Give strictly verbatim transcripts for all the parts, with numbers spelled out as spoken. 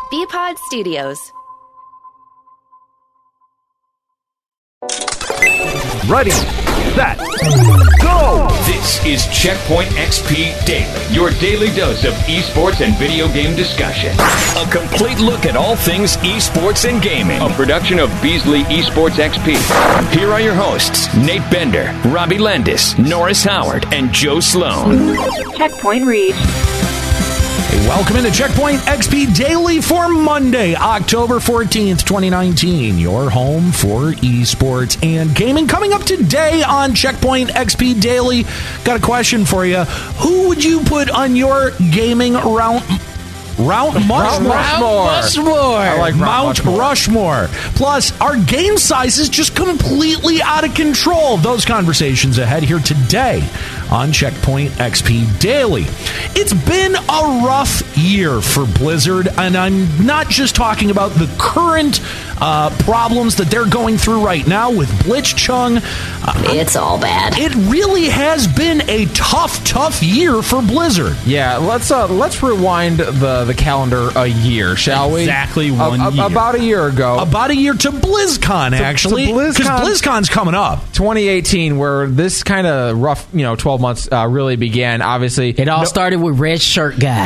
B-Pod Studios. Ready, set, go! This is Checkpoint X P Daily, your daily dose of esports and video game discussion. A complete look at all things esports and gaming. A production of Beasley Esports X P. Here are your hosts, Nate Bender, Robbie Landis, Norris Howard, and Joe Sloan. Checkpoint reached. Hey, welcome into Checkpoint X P Daily for Monday, October fourteenth, twenty nineteen. Your home for esports and gaming. Coming up today on Checkpoint X P Daily, got a question for you. Who would you put on your gaming round... Mount Rushmore. Rushmore. I like Mount Rushmore. Rushmore. Plus, our game size is just completely out of control. Those conversations ahead here today on Checkpoint X P Daily. It's been a rough year for Blizzard, and I'm not just talking about the current uh, problems that they're going through right now with Blitzchung. Uh, it's all bad. It really has been a tough, tough year for Blizzard. Yeah, let's uh, let's rewind the the calendar a year, shall we? Exactly one a, a, year. About a year ago. About a year to BlizzCon, actually. Because BlizzCon, BlizzCon's coming up. twenty eighteen, where this kind of rough, you know, twelve months uh, really began. Obviously, it all no, started with Red Shirt Guy.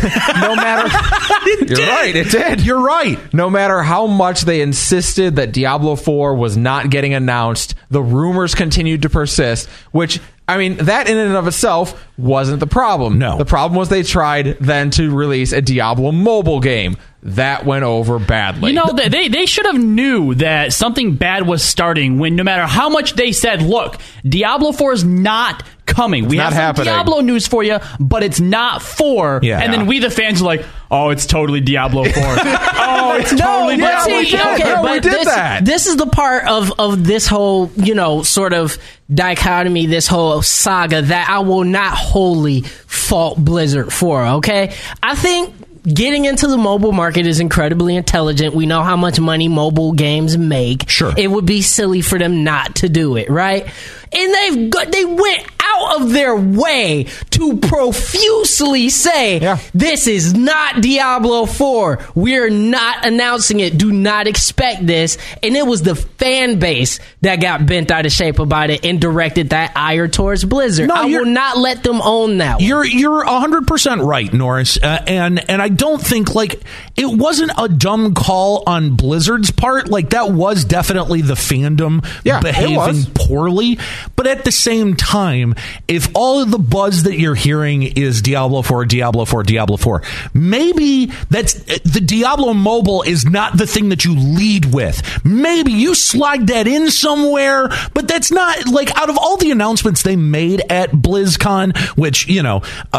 No matter, it you're did. right, it did. You're right. No matter how much they insisted that Diablo four was not getting announced, the rumors continued to persist. Which, I mean, that in and of itself wasn't the problem. No, the problem was they tried then to release a Diablo mobile game. That went over badly. You know, they they should have knew that something bad was starting when no matter how much they said, look, Diablo four is not coming. It's we not have some happening. Diablo news for you, but it's not four. Yeah. And then we, the fans, are like, oh, it's totally Diablo four. Oh, it's totally no, Diablo see, four. okay, no, but we did this, that. This is the part of, of this whole, you know, sort of dichotomy, this whole saga that I will not wholly fault Blizzard for, okay? I think getting into the mobile market is incredibly intelligent. We know how much money mobile games make. Sure. It would be silly for them not to do it, right? And they've got, they went out of their way to profusely say, yeah. This is not Diablo four. We're not announcing it. Do not expect this. And it was the fan base that got bent out of shape about it and directed that ire towards Blizzard. No, I will not let them own that one. You're you're one hundred percent right, Norris. Uh, and and I don't think, like, it wasn't a dumb call on Blizzard's part. Like, that was definitely the fandom yeah, behaving poorly. But at the same time, if all of the buzz that you're hearing is Diablo four, Diablo four, Diablo four, maybe that's the Diablo mobile is not the thing that you lead with. Maybe you slide that in somewhere, but that's not, like, out of all the announcements they made at BlizzCon, which, you know, uh,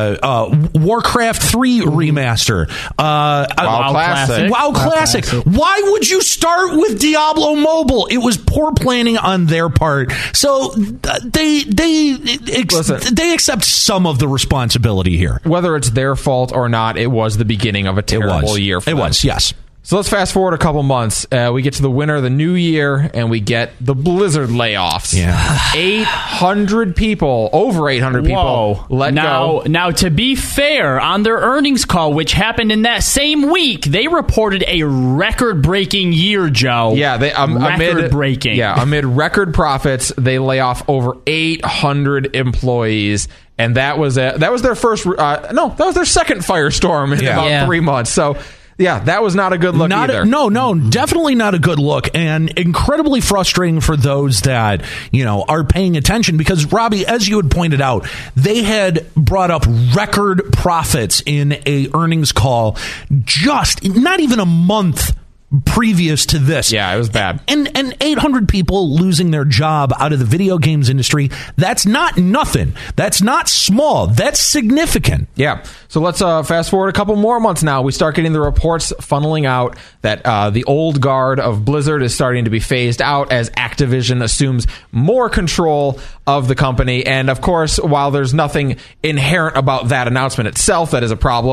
uh, Warcraft three remaster, uh, WoW Classic. WoW Classic. Why would you start with Diablo mobile? It was poor planning on their part. So uh, they they ex- Listen, they accept some of the responsibility here. Whether it's their fault or not, it was the beginning of a terrible it was. year for it them. was, yes. So let's fast forward a couple months. Uh, we get to the winter of the new year, and we get the Blizzard layoffs. Yeah. eight hundred people, over eight hundred people Whoa. let now, go. Now, to be fair, on their earnings call, which happened in that same week, they reported a record-breaking year, Joe. Yeah, they um, amid record-breaking. Yeah, amid record profits, they lay off over eight hundred employees. And that was a, that was their first. Uh, no, that was their second firestorm in Yeah. about Yeah. three months. So, yeah, that was not a good look Not either. a, no, no, definitely not a good look, and incredibly frustrating for those that, you know, are paying attention. Because, Robbie, as you had pointed out, they had brought up record profits in a earnings call just not even a month previous to this. Yeah, it was bad. And and eight hundred people losing their job out of the video games industry, that's not nothing. That's not small. That's significant. Yeah. So let's uh, fast forward a couple more months now. We start getting the reports funneling out that uh, the old guard of Blizzard is starting to be phased out as Activision assumes more control of the company. And of course, while there's nothing inherent about that announcement itself that is a problem,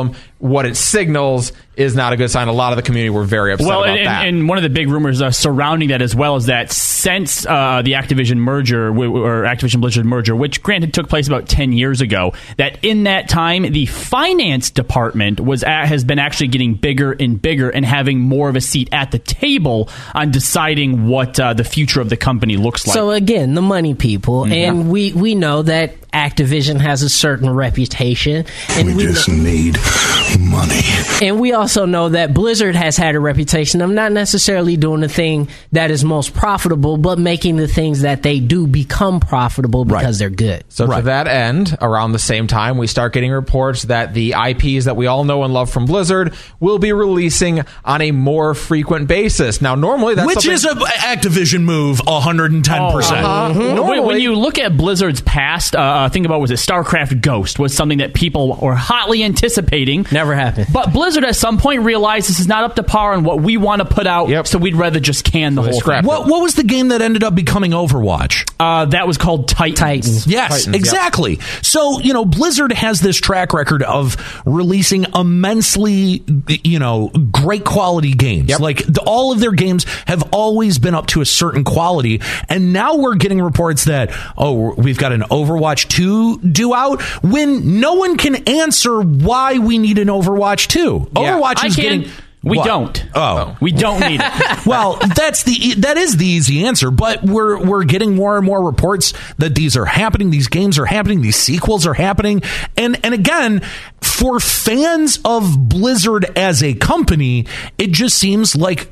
what it signals is not a good sign. A lot of the community were very upset well, about and, that. And one of the big rumors uh, surrounding that as well is that since uh, the Activision merger, or Activision Blizzard merger, which granted took place about ten years ago, that in that time, the finance department was at, has been actually getting bigger and bigger and having more of a seat at the table on deciding what uh, the future of the company looks like. So again, the money people, mm-hmm. and we, we know that Activision has a certain reputation, and we, we just know, need money. And we also know that Blizzard has had a reputation of not necessarily doing the thing that is most profitable, but making the things that they do become profitable because right. they're good. So right. to that end, around the same time, we start getting reports that the I Ps that we all know and love from Blizzard will be releasing on a more frequent basis. Now, normally that's which is an Activision move, one hundred ten percent. Oh, uh-huh. Mm-hmm. Normally, when you look at Blizzard's past, uh, think about was it StarCraft Ghost was something that people were hotly anticipating. Never happened. But Blizzard at some point realized this is not up to par on what we want to put out, yep. so we'd rather just can the so whole thing. What, what was the game that ended up becoming Overwatch? Uh, that was called Titans. Titans. Yes, Titans, exactly. Yep. So, you know, Blizzard has this track record of releasing immensely, you know, great quality games. Yep. Like, the, all of their games have always been up to a certain quality. And now we're getting reports that, oh, we've got an Overwatch two due out, when no one can answer why we need an Overwatch two. Yeah. Overwatch I is can. getting... We What? don't. Oh, we don't need it. Well, that's the that is the easy answer. But we're we're getting more and more reports that these are happening. These games are happening. These sequels are happening. And and again, for fans of Blizzard as a company, it just seems like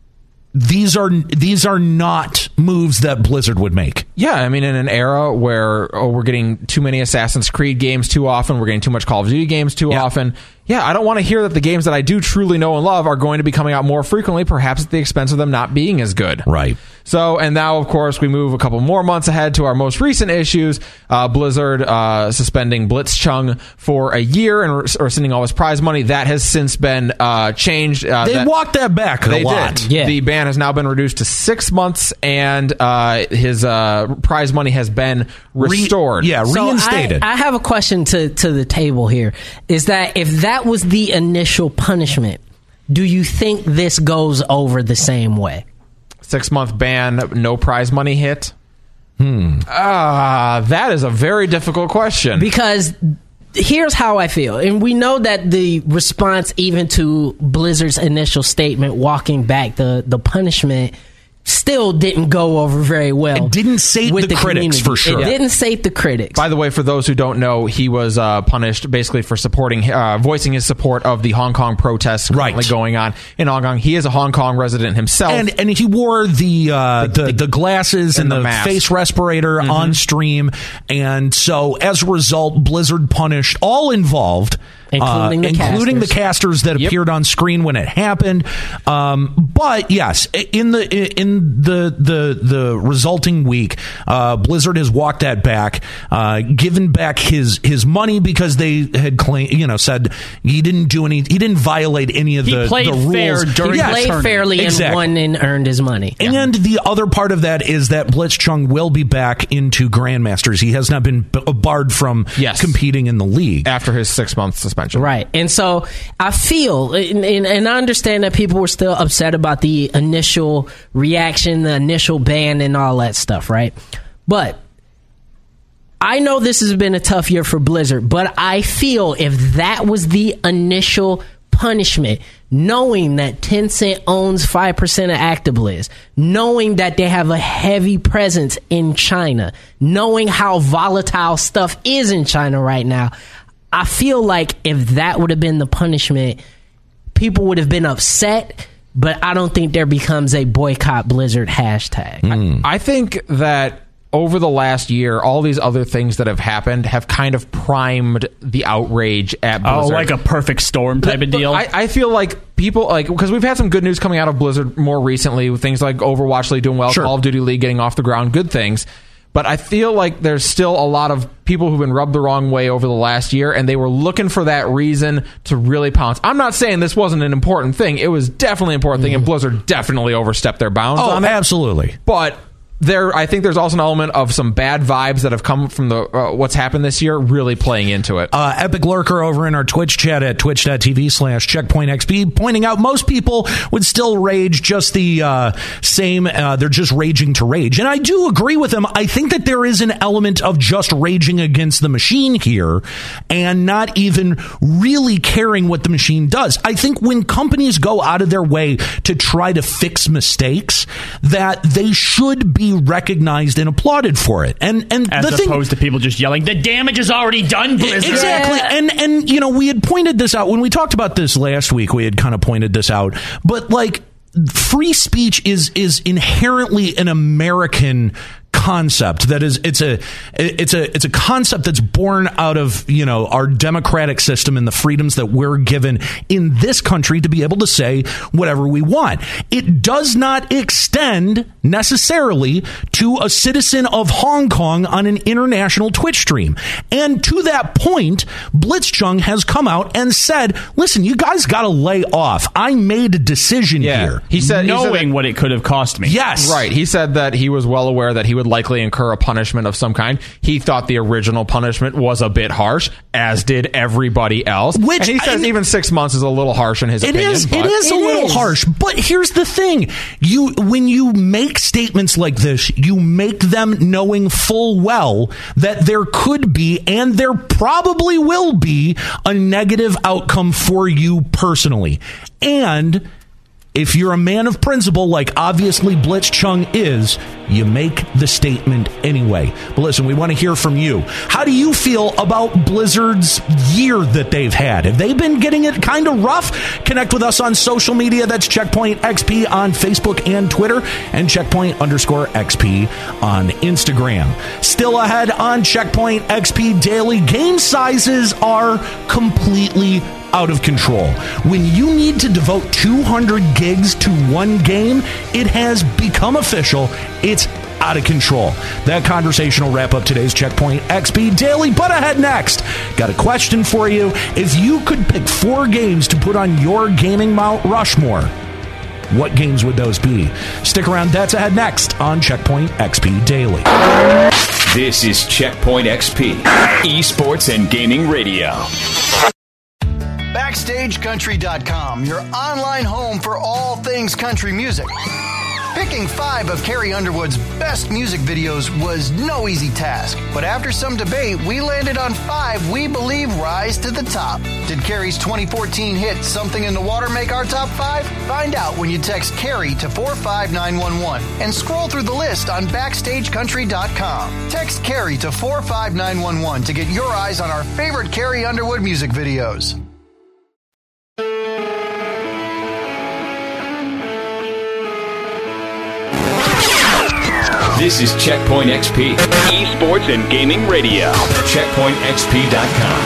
these are these are not moves that Blizzard would make. Yeah, I mean, in an era where oh, we're getting too many Assassin's Creed games too often, we're getting too much Call of Duty games too yeah. often. Yeah, I don't want to hear that the games that I do truly know and love are going to be coming out more frequently, perhaps at the expense of them not being as good. Right. So, and now, of course, we move a couple more months ahead to our most recent issues. Uh, Blizzard uh, suspending Blitzchung for a year and res- rescinding all his prize money. That has since been uh, changed. Uh, they that, walked that back a they lot. Did. Yeah. The ban has now been reduced to six months, and uh, his uh, prize money has been restored. Re- yeah, So reinstated. I, I have a question to, to the table here. Is that if that was the initial punishment, do you think this goes over the same way? Six month ban, no prize money hit. Hmm. Ah, uh, that is a very difficult question. Because here's how I feel. And we know that the response even to Blizzard's initial statement walking back the, the punishment still didn't go over very well. It didn't sate with the, the critics, community. for sure. It didn't sate the critics. By the way, for those who don't know, he was uh, punished basically for supporting, uh, voicing his support of the Hong Kong protests currently Right. going on in Hong Kong. He is a Hong Kong resident himself. And and he wore the uh, the, the, the glasses and, and the, the mask. face respirator mm-hmm. on stream. And so as a result, Blizzard punished all involved. Including the uh, including casters. the casters that Yep. appeared on screen when it happened. Um, but yes, in the in the the the resulting week, uh, Blizzard has walked that back, uh, given back his his money because they had claimed, you know, said he didn't do any, he didn't violate any of He the, played the rules fair during he Yes. played tournament. fairly Exactly. and won and earned his money. And the other part of that is that Blitzchung will be back into Grandmasters. He has not been b- barred from Yes. competing in the league. after his six month suspension. Right. And so I feel, and, and, and I understand that people were still upset about the initial reaction, the initial ban, and all that stuff, right? But I know this has been a tough year for Blizzard, but I feel if that was the initial punishment, knowing that Tencent owns five percent of ActiBliz, knowing that they have a heavy presence in China, knowing how volatile stuff is in China right now, I feel like if that would have been the punishment, people would have been upset, but I don't think there becomes a boycott Blizzard hashtag. Mm. I think that over the last year, all these other things that have happened have kind of primed the outrage at Blizzard. Oh, like a perfect storm type of deal. I, I feel like people, like, because we've had some good news coming out of Blizzard more recently, with things like Overwatch League doing well, Sure. Call of Duty League getting off the ground, good things. But I feel like there's still a lot of people who've been rubbed the wrong way over the last year, and they were looking for that reason to really pounce. I'm not saying this wasn't an important thing. It was definitely an important thing, and Blizzard definitely overstepped their bounds Oh, on it. absolutely. But there, I think there's also an element of some bad vibes that have come from the uh, what's happened this year really playing into it. Uh, Epic Lurker over in our Twitch chat at twitch.tv slash checkpointxp pointing out most people would still rage just the uh, same. Uh, they're just raging to rage. And I do agree with him. I think that there is an element of just raging against the machine here and not even really caring what the machine does. I think when companies go out of their way to try to fix mistakes, that they should be recognized and applauded for it. And and as the opposed thing, to people just yelling, the damage is already done, Blizzard. Exactly. Yeah. And and you know, we had pointed this out when we talked about this last week. We had kind of pointed this out. But like, free speech is is inherently an American concept. That is, it's a it's a it's a concept that's born out of, you know, our democratic system and the freedoms that we're given in this country to be able to say whatever we want. It does not extend necessarily to a citizen of Hong Kong on an international Twitch stream. And to that point, Blitzchung has come out and said, listen, you guys got to lay off. I made a decision Yeah. here. He said, knowing he said that, what it could have cost me. Yes. right. He said that he was well aware that he would likely incur a punishment of some kind. He thought the original punishment was a bit harsh, as did everybody else. Which, and he says I- even six months is a little harsh in his It opinion. is. but- It is a It little is. harsh. But here's the thing: you, when you make statements like this, you make them knowing full well that there could be, and there probably will be, a negative outcome for you personally. And if you're a man of principle, like obviously Blitzchung is, you make the statement anyway. But listen, we want to hear from you. How do you feel about Blizzard's year that they've had? Have they been getting it kind of rough? Connect with us on social media. That's Checkpoint X P on Facebook and Twitter, and Checkpoint underscore X P on Instagram. Still ahead on Checkpoint X P Daily, game sizes are completely out of control. When you need to devote two hundred gigs to one game, it has become official. It's out of control. That conversation will wrap up today's Checkpoint X P Daily. But ahead next, got a question for you. If you could pick four games to put on your gaming Mount Rushmore, what games would those be? Stick around. That's ahead next on Checkpoint X P Daily. This is Checkpoint X P, esports and gaming radio. Backstage Country dot com, your online home for all things country music. Picking five of Carrie Underwood's best music videos was no easy task, but after some debate, we landed on five we believe rise to the top. Did Carrie's twenty fourteen hit Something in the Water make our top five? Find out when you text Carrie to four five nine one one and scroll through the list on Backstage Country dot com. Text Carrie to four five nine one one to get your eyes on our favorite Carrie Underwood music videos. This is Checkpoint X P, esports and gaming radio. checkpoint x p dot com.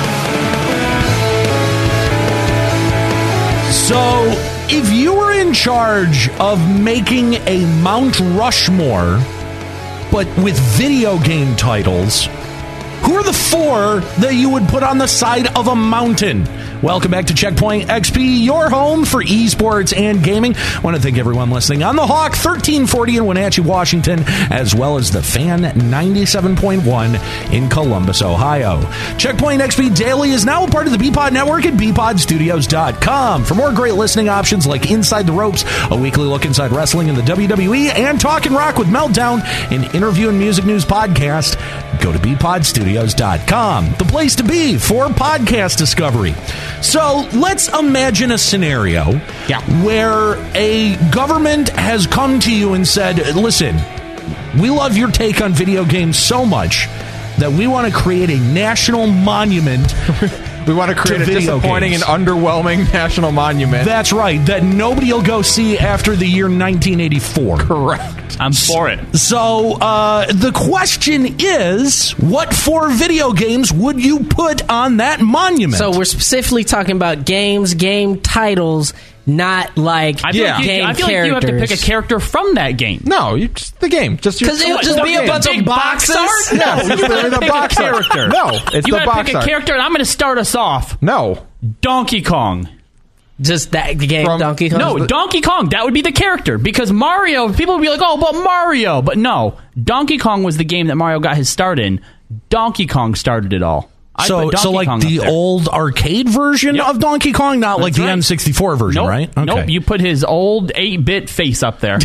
So, if you were in charge of making a Mount Rushmore, but with video game titles, who are the four that you would put on the side of a mountain? Welcome back to Checkpoint X P, your home for esports and gaming. I want to thank everyone listening on the Hawk thirteen forty in Wenatchee, Washington, as well as the Fan ninety-seven point one in Columbus, Ohio. Checkpoint X P Daily is now a part of the B Pod Network at b pod studios dot com. For more great listening options like Inside the Ropes, a weekly look inside wrestling and the W W E, and Talkin' Rock with Meltdown, an interview and music news podcast, go to b pod studios dot com, the place to be for podcast discovery. So let's imagine a scenario Yeah. where a government has come to you and said, listen, we love your take on video games so much that we want to create a national monument. We want to create a video disappointing games. and underwhelming national monument. That's right, that nobody will go see after the year nineteen eighty-four. Correct. I'm for it. So uh, the question is, what four video games would you put on that monument? So we're specifically talking about games, game titles, not like I feel, Yeah. like, you, game I feel like you have to pick a character from that game. No, you just the game. Just your- because it would What, just the be a big- bunch big of box boxes. art? Yeah, No, it's you literally gotta the pick box a art. character. No, it's you the gotta box pick a art. character, and I'm going to start us off. No. Donkey Kong. Just that game, From- Donkey Kong. No, Donkey Kong. That would be the character because Mario. People would be like, "Oh, but Mario," but no, Donkey Kong was the game that Mario got his start in. Donkey Kong started it all. I'd So, put Donkey so like Kong the up there. old arcade version Yep. of Donkey Kong, not like That's the right. N sixty-four version, Nope. right? Okay. Nope. You put his old eight-bit face up there.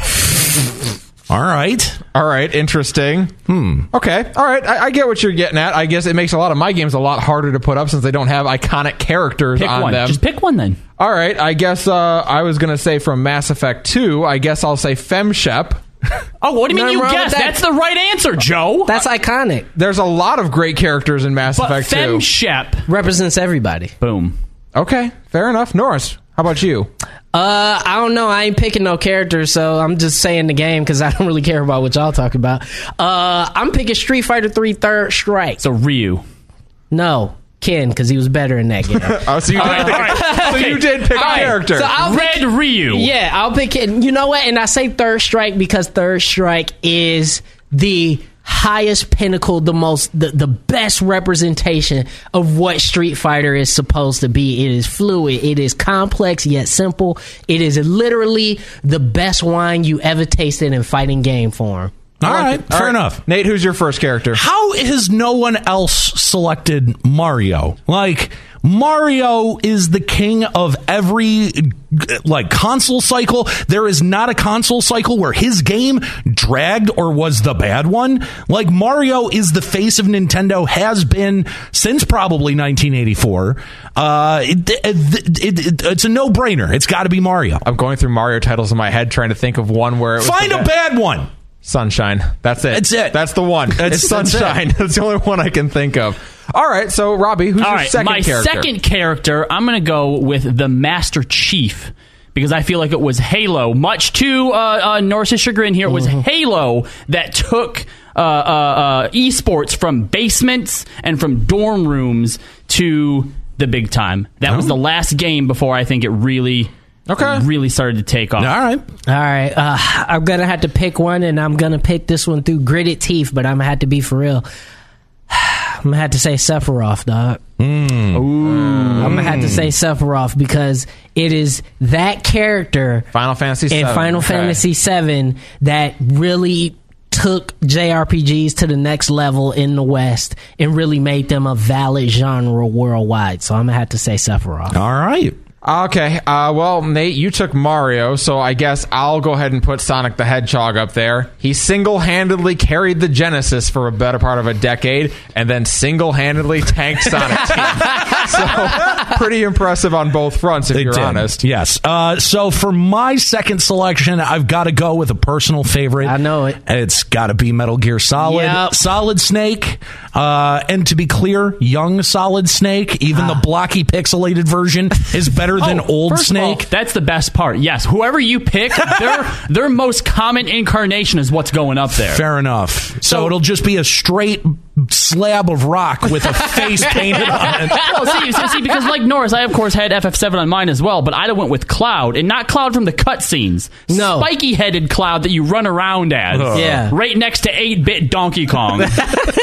All right. All right, interesting. Hmm. Okay. All right, I, I get what you're getting at. I guess it makes a lot of my games a lot harder to put up since they don't have iconic characters Pick on one. them. Just pick one then. All right, I guess uh, I was going to say from Mass Effect two, I guess I'll say FemShep. Oh, what do you mean Nothing you wrong with guessed? that. That's the right answer, Joe. That's iconic. There's a lot of great characters in Mass but Effect two. FemShep. Represents everybody. Boom. Okay, fair enough. Norris, how about you? Uh, I don't know. I ain't picking no characters, so I'm just saying the game because I don't really care about what y'all talk about. Uh, I'm picking Street Fighter three Third Strike. So Ryu. No, Ken, because he was better in that game. Oh, so you did, All right, pick, all right. so Okay. you did pick All a right. character. So I'll Red pick, Ryu. Yeah, I'll pick it. You know what? And I say Third Strike because Third Strike is the highest pinnacle, the most, the, the best representation of what Street Fighter is supposed to be. It is fluid. It is complex yet simple. It is literally the best wine you ever tasted in fighting game form. All right. All Fair right. enough. Nate, who's your first character? How has no one else selected Mario? Like, Mario is the king of every like console cycle. There is not a console cycle where his game dragged or was the bad one. Like, Mario is the face of Nintendo, has been since probably nineteen eighty-four. Uh, it, it, it, it, it's a no-brainer. It's got to be Mario. I'm going through Mario titles in my head trying to think of one where it was Find the a bad one. Sunshine. That's it. That's it. That's the one. That's- it's that's it. Sunshine. That's, the only one I can think of. All right, so Robbie, who's All your right, second my character? second character, I'm going to go with the Master Chief because I feel like it was Halo. Much to uh, uh, Norris's chagrin here, it was Halo that took uh, uh, uh, esports from basements and from dorm rooms to the big time. That was the last game before I think it really, Okay. really started to take off. All right. All right, uh, I'm gonna have to pick one, and I'm gonna pick this one through gritted teeth, but I'm gonna have to be for real. I'm gonna have to say Sephiroth, dog. Mm. I'm gonna have to say Sephiroth because it is that character Final Fantasy in seven. Final Okay. Fantasy seven that really took J R P Gs to the next level in the West and really made them a valid genre worldwide. So I'm gonna have to say Sephiroth. All right. Okay, uh, well, Nate, you took Mario, so I guess I'll go ahead and put Sonic the Hedgehog up there. He single-handedly carried the Genesis for a better part of a decade, and then single-handedly tanked Sonic Team. So, pretty impressive on both fronts, if It you're did. honest. Yes. Uh, so for my second selection, I've got to go with a personal favorite. I know it. It's got to be Metal Gear Solid. Yep. Solid Snake. Uh, and to be clear, young Solid Snake, even the blocky pixelated version, is better than Oh, old first of all, Snake. that's the best part. Yes, whoever you pick, their their most common incarnation is what's going up there. Fair enough. So, So- it'll just be a straight slab of rock with a face painted on it. Well, see, see, see, because like Norris, I of course had F F seven on mine as well, but I went with Cloud, and not Cloud from the cutscenes. No. Spiky-headed Cloud that you run around as. Yeah. Right next to eight-bit Donkey Kong. All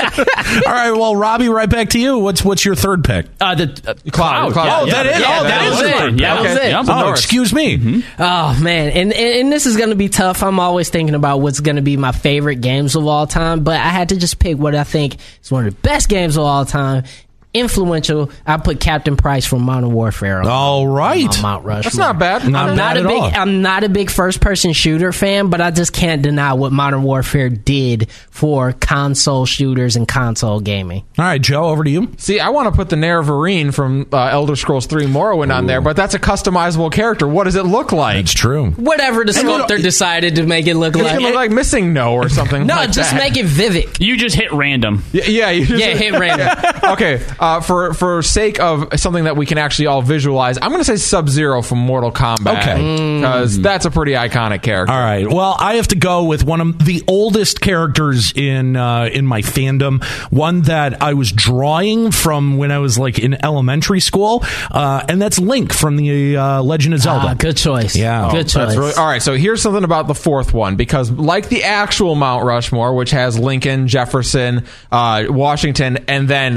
right, well, Robbie, right back to you. What's what's your third pick? Uh, the uh, Cloud. Cloud. Oh, that is- Yeah, oh, that was is it. it. Yeah, That was it. Yeah. Oh, Norris. excuse me. Oh man, and, and and this is gonna be tough. I'm always thinking about what's gonna be my favorite games of all time, but I had to just pick what I think is one of the best games of all time. Influential. I put Captain Price from Modern Warfare on, All right. on Mount Rushmore. That's not bad. Not I'm not bad a at big. all. I'm not a big first-person shooter fan, but I just can't deny what Modern Warfare did for console shooters and console gaming. All right, Joe, over to you. See, I want to put the Nerevarine from uh, Elder Scrolls three Morrowind on there, but that's a customizable character. What does it look like? It's true. Whatever the sculptor decided to make it look It's like. gonna look like Missing No or something. no, like just that. make it vivid. You just hit random. Yeah, yeah, you just- Yeah, hit random. Okay, uh, for for sake of something that we can actually all visualize, I'm going to say Sub-Zero from Mortal Kombat. Okay. Because that's a pretty iconic character. All right. Well, I have to go with one of the oldest characters in uh, in my fandom. One that I was drawing from when I was like in elementary school, uh, and that's Link from the uh, Legend of Zelda. Ah, good choice. Yeah. good choice. That's really, all right, so here's something about the fourth one, because like the actual Mount Rushmore, which has Lincoln, Jefferson, uh, Washington, and then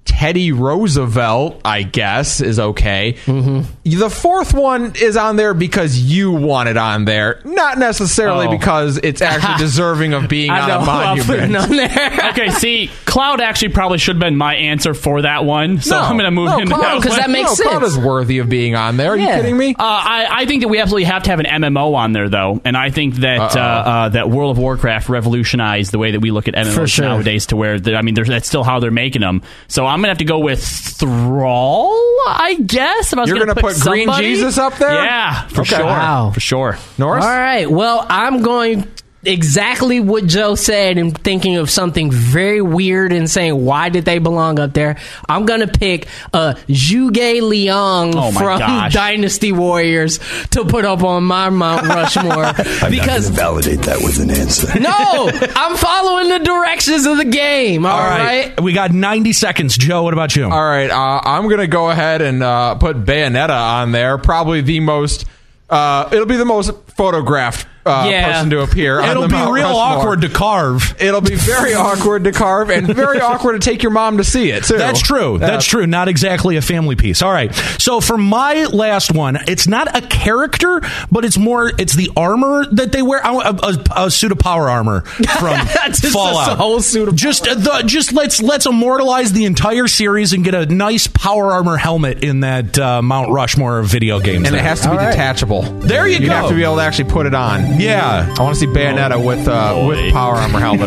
Teddy Roosevelt, I guess, is okay. Mm-hmm. The fourth one is on there because you want it on there, not necessarily Oh. because it's actually deserving of being I on know a who I'll put it monument. on there. Okay, see, Cloud actually probably should have been my answer for that one, so I'm going to move no, him Cloud, to that because one. that makes no, Cloud sense. is worthy of being on there. Are Yeah. you kidding me? Uh, I, I think that we absolutely have to have an M M O on there, though, and I think that uh, uh, that World of Warcraft revolutionized the way that we look at M M Os For sure. nowadays. To where the, I mean, there's, that's still how they're making them. So I'm gonna have to go with Thrall, I guess. If I was You're gonna gonna put Green somebody. Jesus up there? Yeah, for Okay. sure. Wow. For sure. Norris? All right. Well, I'm going exactly what Joe said and thinking of something very weird and saying, why did they belong up there? I'm going to pick uh, Zhuge Liang Oh my from gosh. Dynasty Warriors to put up on my Mount Rushmore. because validate that with an answer. no, I'm following the directions of the game. All all right. right? We got ninety seconds. Joe, what about you? All right, uh, I'm going to go ahead and uh, put Bayonetta on there. Probably the most, uh, it'll be the most photographed uh, Yeah. person to appear on It'll the be Mount real Rushmore. awkward to carve. It'll be very awkward to carve and very awkward to take your mom to see it, too. That's true. That's Uh, true. Not exactly a family piece. All right. So for my last one, it's not a character, but it's more, it's the armor that they wear. A, a, a suit of power armor from Just Fallout. a whole suit of just the, just let's let's immortalize the entire series and get a nice power armor helmet in that uh, Mount Rushmore video games. And it there. has to be All right. detachable. There you You'd go. have to be able to actually put it on. Yeah. I want to see Bayonetta with uh, with power armor helmet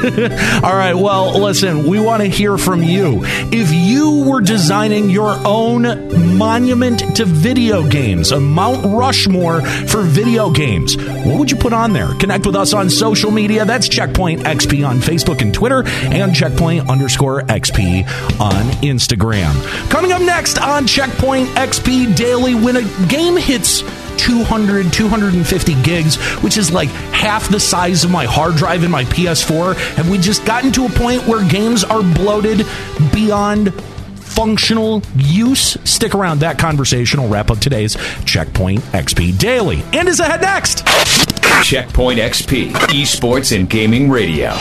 on. All right. Well, listen, we want to hear from you. If you were designing your own monument to video games, a Mount Rushmore for video games, what would you put on there? Connect with us on social media. That's Checkpoint X P on Facebook and Twitter, and Checkpoint underscore X P on Instagram. Coming up next on Checkpoint X P Daily, when a game hits two hundred, two hundred fifty gigs, which is like half the size of my hard drive in my P S four. Have we just gotten to a point where games are bloated beyond functional use? Stick around. That conversation will wrap up today's Checkpoint X P Daily. And is ahead next. Checkpoint X P, esports and gaming radio.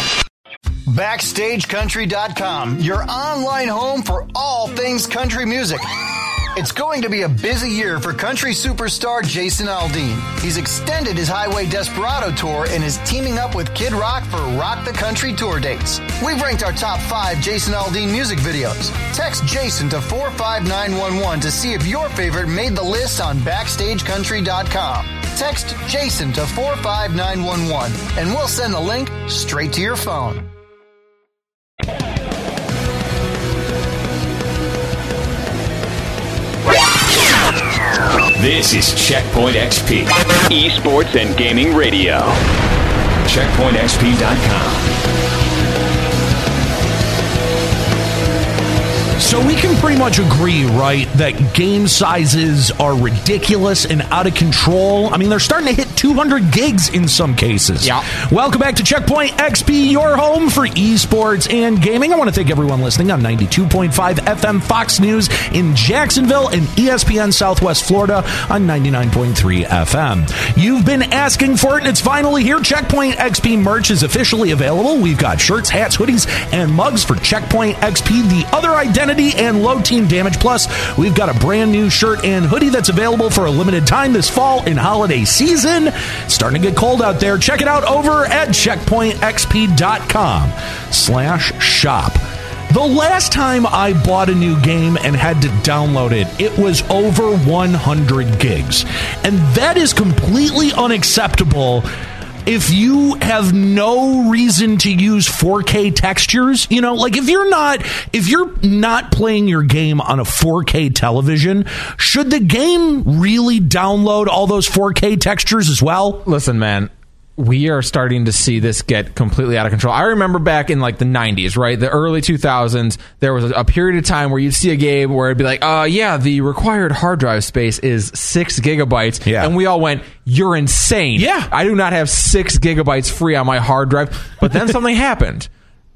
Backstage Country dot com, your online home for all things country music. It's going to be a busy year for country superstar Jason Aldean. He's extended his Highway Desperado tour and is teaming up with Kid Rock for Rock the Country tour dates. We've ranked our top five Jason Aldean music videos. Text Jason to four five nine one one to see if your favorite made the list on Backstage Country dot com. Text Jason to four five nine one one and we'll send the link straight to your phone. This is Checkpoint X P, esports and gaming radio. Checkpoint X P dot com. So we can pretty much agree, right, that game sizes are ridiculous and out of control. I mean, they're starting to hit two hundred gigs in some cases. Yeah. Welcome back to Checkpoint X P, your home for esports and gaming. I want to thank everyone listening on ninety-two point five F M Fox News in Jacksonville and E S P N Southwest Florida on ninety-nine point three F M. You've been asking for it, and it's finally here. Checkpoint X P merch is officially available. We've got shirts, hats, hoodies, and mugs for Checkpoint X P, the other identity, and low team damage. Plus, we've got a brand new shirt and hoodie that's available for a limited time this fall and holiday season. It's starting to get cold out there. Check it out over at checkpoint x p dot com slash shop. The last time I bought a new game and had to download it, it was over one hundred gigs. And that is completely unacceptable if you have no reason to use four K textures. You know, like if you're not if you're not playing your game on a four K television, should the game really download all those four K textures as well? Listen, man, we are starting to see this get completely out of control. I remember back in like the nineties, right? The early two thousands, there was a period of time where you'd see a game where it'd be like, uh, yeah, the required hard drive space is six gigabytes. Yeah. And we all went, you're insane. Yeah. I do not have six gigabytes free on my hard drive. But then something happened.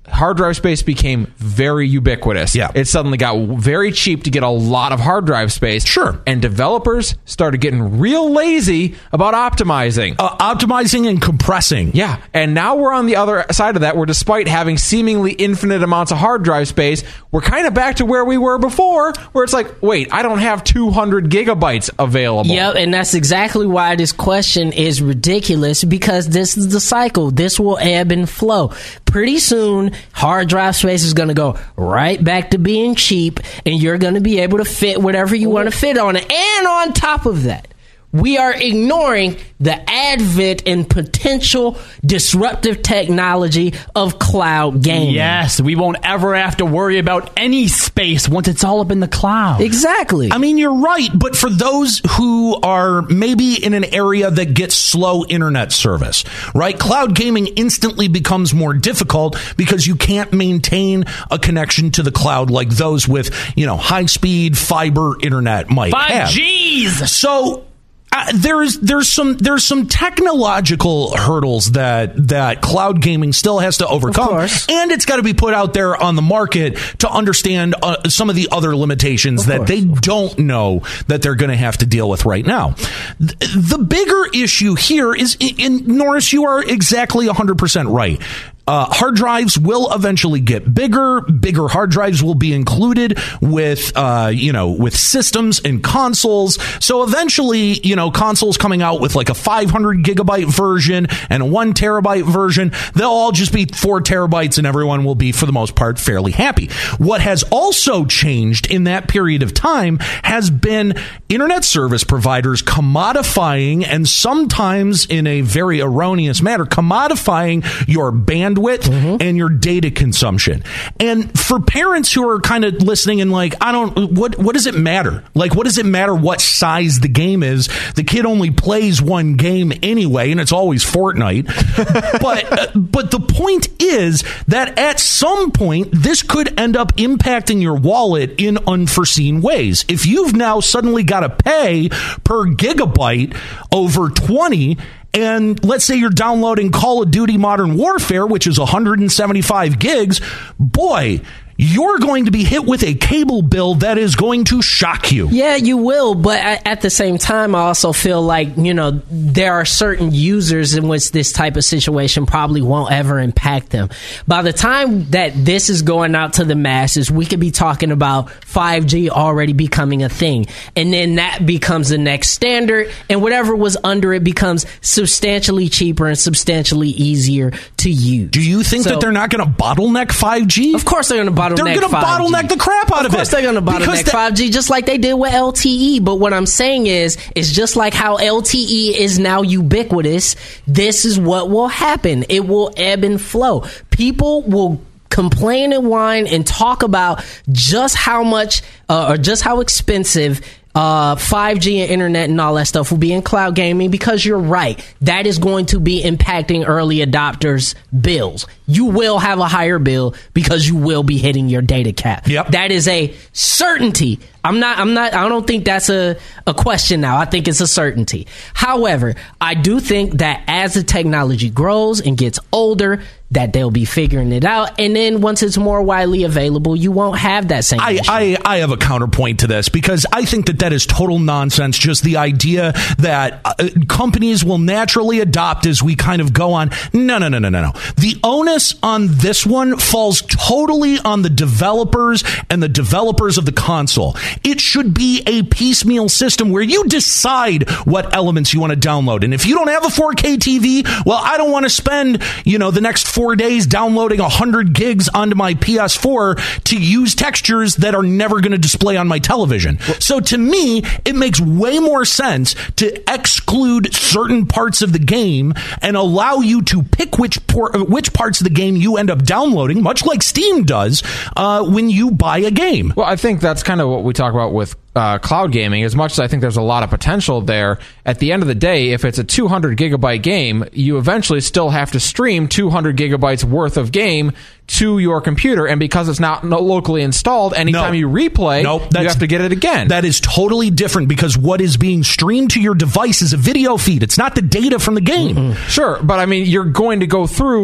hard drive space became very ubiquitous. Yeah. It suddenly got very cheap to get a lot of hard drive space. Sure. And developers started getting real lazy about optimizing. Uh, optimizing and compressing. Yeah. And now we're on the other side of that, where despite having seemingly infinite amounts of hard drive space, we're kind of back to where we were before, where it's like, wait, I don't have two hundred gigabytes available. Yep, and that's exactly why this question is ridiculous, because this is the cycle. This will ebb and flow. Pretty soon, hard drive space is going to go right back to being cheap, and you're going to be able to fit whatever you want to fit on it. And on top of that, we are ignoring the advent and potential disruptive technology of cloud gaming. Yes, we won't ever have to worry about any space once it's all up in the cloud. Exactly. I mean, you're right, but for those who are maybe in an area that gets slow internet service, right? Cloud gaming instantly becomes more difficult because you can't maintain a connection to the cloud like those with, you know, high-speed fiber internet might have. five G's! So Uh, there's there's some there's some technological hurdles that that cloud gaming still has to overcome, Of course. and it's got to be put out there on the market to understand uh, some of the other limitations Of that course. they don't know that they're going to have to deal with right now. Th- The bigger issue here is, in, in Norris, you are exactly one hundred percent right. Uh, hard drives will eventually get bigger. Bigger hard drives will be included with, uh, you know, with systems and consoles. So eventually, you know, consoles coming out with like a five hundred gigabyte version and a one terabyte version, they'll all just be four terabytes and everyone will be, for the most part, fairly happy. What has also changed in that period of time has been internet service providers commodifying, and sometimes in a very erroneous manner, commodifying your bandwidth Mm-hmm. and your data consumption. And for parents who are kind of listening and like, I don't, what, what does it matter? Like, what does it matter what size the game is? The kid only plays one game anyway, and it's always Fortnite. but, uh, but the point is that at some point, this could end up impacting your wallet in unforeseen ways. If you've now suddenly got to pay per gigabyte over twenty, and let's say you're downloading Call of Duty Modern Warfare, which is one hundred seventy-five gigs, boy, you're going to be hit with a cable bill that is going to shock you. Yeah, you will, but at the same time, I also feel like, you know, there are certain users in which this type of situation probably won't ever impact them. By the time that this is going out to the masses, we could be talking about five G already becoming a thing. And then that becomes the next standard, and whatever was under it becomes substantially cheaper and substantially easier to use. Do you think So- that they're not going to bottleneck five G? Of course they're going to bottleneck They're going to five G. bottleneck the crap out of, Of course it. they're going to Because bottleneck that- five G just like they did with L T E. But what I'm saying is, is just like how L T E is now ubiquitous, this is what will happen. It will ebb and flow. People will complain and whine and talk about just how much uh, or just how expensive Uh, five G and internet and all that stuff will be in cloud gaming, because you're right. That is going to be impacting early adopters' bills. You will have a higher bill because you will be hitting your data cap. Yep. That is a certainty. I'm not, I'm not, I don't think that's a, a question now. I think it's a certainty. However, I do think that as the technology grows and gets older, that they'll be figuring it out. And then once it's more widely available, you won't have that same I, issue. I, I have a counterpoint to this, because I think that that is total nonsense. Just the idea that uh, companies will naturally adopt as we kind of go on. No, no, no, no, no, no. The onus on this one falls totally on the developers and the developers of the console. It should be a piecemeal system where you decide what elements you want to download. And if you don't have a four K T V, well, I don't want to spend, you know, the next four days downloading one hundred gigs onto my P S four to use textures that are never going to display on my television. So to me, it makes way more sense to exclude certain parts of the game and allow you to pick which por- which parts of the game you end up downloading, much like Steam does uh, when you buy a game. Well, I think that's kind of what we talk about with uh, cloud gaming. As much as I think there's a lot of potential there, at the end of the day, if it's a two hundred gigabyte game, you eventually still have to stream two hundred gigabytes worth of game to your computer, and because it's not no locally installed, anytime No. you replay, Nope, you that's- have to get it again. That is totally different, because what is being streamed to your device is a video feed. It's not the data from the game. Sure, but I mean, you're going to go through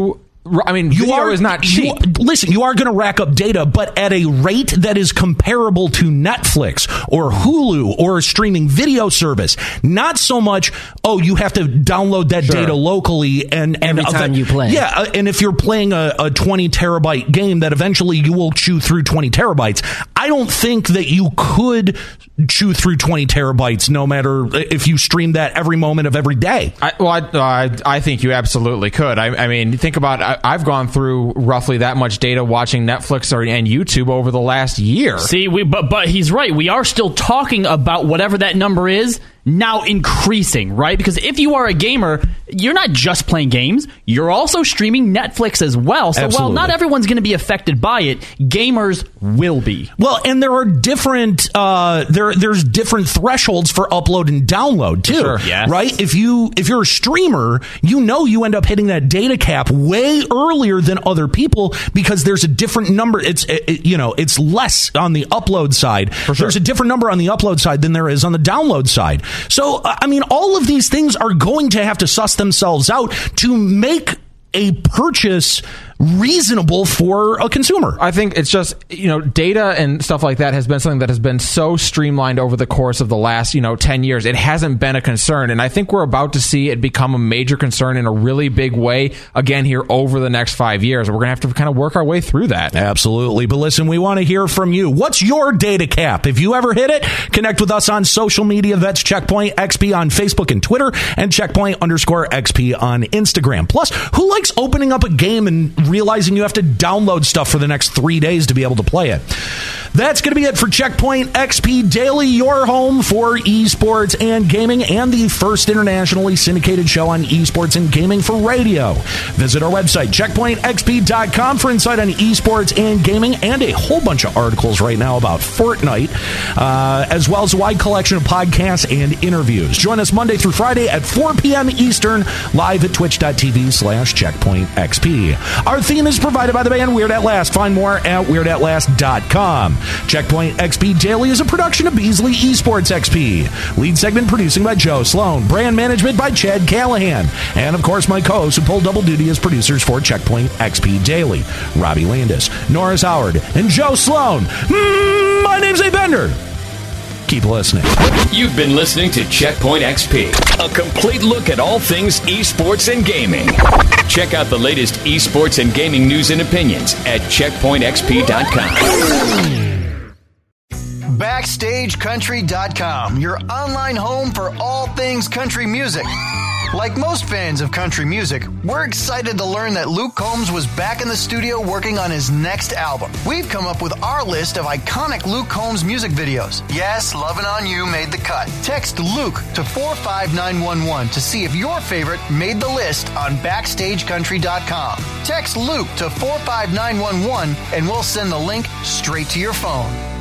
I mean, you video are is not cheap. You, listen, you are going to rack up data, but at a rate that is comparable to Netflix or Hulu or a streaming video service. Not so much, oh, you have to download that Sure. data locally and, and Every time you play. Yeah, uh, and if you're playing a, a twenty terabyte game, that eventually you will chew through twenty terabytes. I don't think that you could chew through twenty terabytes no matter if you stream that every moment of every day. I, well, I, I, I think you absolutely could. I, I mean, think about I, I've gone through roughly that much data watching Netflix or, and YouTube over the last year. See, we, but but he's right. We are still talking about whatever that number is now increasing, right? Because if you are a gamer, you're not just playing games, you're also streaming Netflix as well. So Absolutely. while not everyone's going to be affected by it, gamers will be. Well, and there are different uh, there there's different thresholds for upload and download too. Sure. Yes. Right? If you if you're a streamer, you know you end up hitting that data cap way earlier than other people because there's a different number. It's it, it, you know it's less on the upload side. sure. There's a different number on the upload side than there is on the download side. So uh, I mean, all of these things are going to have to suss themselves out to make a purchase reasonable for a consumer. I think it's just, you know, data and stuff like that has been something that has been so streamlined over the course of the last, you know, ten years. It hasn't been a concern. And I think we're about to see it become a major concern in a really big way again here over the next five years. We're going to have to kind of work our way through that. Absolutely. But listen, we want to hear from you. What's your data cap? If you ever hit it, connect with us on social media. That's Checkpoint X P on Facebook and Twitter and Checkpoint underscore X P on Instagram. Plus, who likes opening up a game and realizing you have to download stuff for the next three days to be able to play it? That's going to be it for Checkpoint X P Daily, your home for esports and gaming and the first internationally syndicated show on esports and gaming for radio. Visit our website, checkpoint x p dot com, for insight on esports and gaming and a whole bunch of articles right now about Fortnite, uh, as well as a wide collection of podcasts and interviews. Join us Monday through Friday at four p.m. Eastern, live at twitch.tv slash checkpointxp. Our theme is provided by the band Weird At Last. Find more at weird at last dot com. Checkpoint X P Daily is a production of Beasley Esports X P. Lead segment producing by Joe Sloan. Brand management by Chad Callahan. And, of course, my co-hosts who pull double duty as producers for Checkpoint X P Daily. Robbie Landis, Norris Howard, and Joe Sloan. Mm, my name's A. Bender. Keep listening. You've been listening to Checkpoint X P, a complete look at all things esports and gaming. Check out the latest esports and gaming news and opinions at checkpoint x p dot com. Backstage Country dot com, your online home for all things country music. Like most fans of country music, we're excited to learn that Luke Combs was back in the studio working on his next album. We've come up with our list of iconic Luke Combs music videos. Yes, Lovin' On You made the cut. Text Luke to four five nine one one to see if your favorite made the list on Backstage Country dot com. Text Luke to four five nine one one and we'll send the link straight to your phone.